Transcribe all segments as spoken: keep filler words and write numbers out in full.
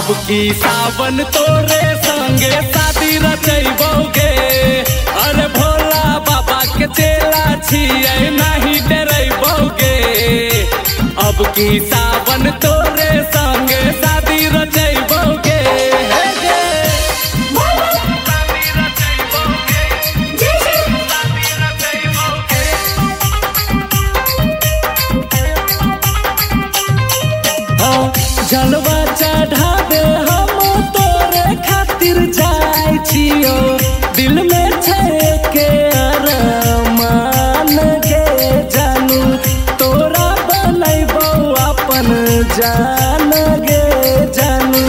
अब की सावन तोरे संगे शादी रचैबोगे। अरे भोला बाबा के चेला छियै नहीं डरैबोगे। अब की सावन तोरे संगे शादी रचैबोगे। जलवा चढ़ावे हम तोरे खातिर जाय छियो। दिल में छै के अरमान गे जानू, तोरा बनैबो अपन जान गे जानू।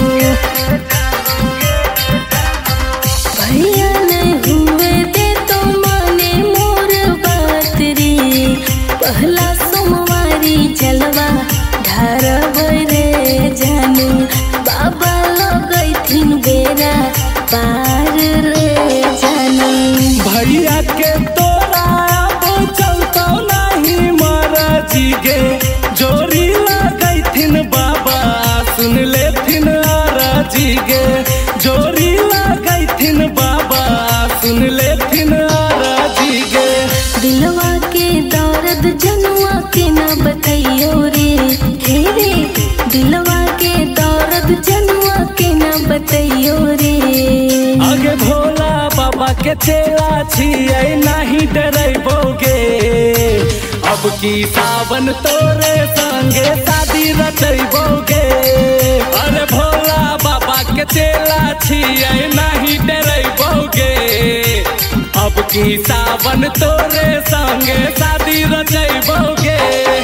भैया नहीं हुए दे तो माने मोर बात रे। पहला सोमवारी जलवा ढारब रे जानू, बाबा लगैथिन बेरा पार रे जानू। भैया के तोरा अब चलतौ नहीं मरजी गे, जोरी लगैथिन बाबा सुन लेथिन अरजी गे। जोरी लगैथिन बाबा सुन लेथिन अरजी गे। दिलवा के दर्द जनुआ के न बतैयो रे, हे रे दिलवा के दर्द जनुआ के न बतैयो रे। आगे भोला बाबा के चेला छियै नहीं डरैबोगे। अब की सावन तोरे संगे शादी रचैबोगे। अरे भोला बाबा के चेला छियै नहीं डरैबोगे। अब की सावन तोरे संगे शादी रचैबोगे।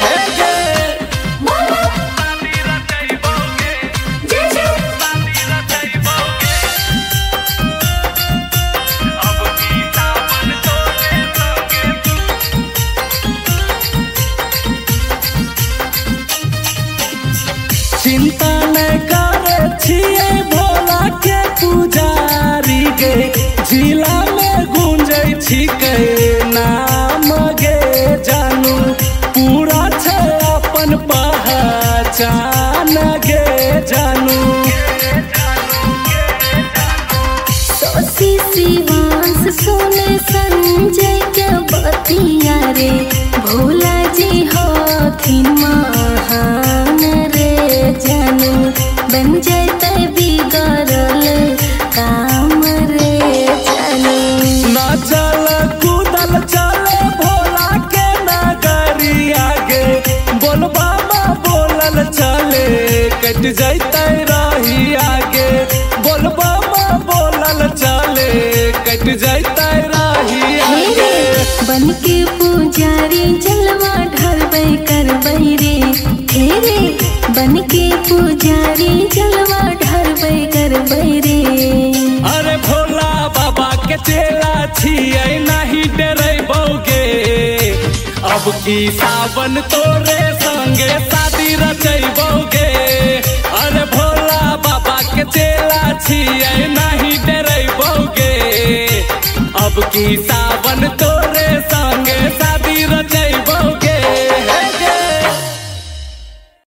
चिंता नहीं करे छियै भोला के पुजारी गे। जिला में गूंजै छिकै नाम गे जानू, पूरा छै अपन पहचान गे जानू। सोसी शिवांश सोने संजय के बतिया रे, भोला जी होथिन महान रे जानू। बन जैते बिगड़ल काम रे जानू। ना चल कूदल चले भोला के नगरिया गे। बोलबा में बोलल चले कट जैते रही आगे। बोलबा में बोलल चले कट जैते रही आगे। बन के पुजारी जलवा ढरबै करबै रे, हे रे बन के पुजारी जलवा ढरबै करबै रे। अरे भोला बाबा के चेला छियै नहीं डरैबोगे। अब की सावन तोरे संगे शादी रचैबोगे। अरे भोला बाबा के चेला छियै नहीं डरैबोगे। अब की सावन तो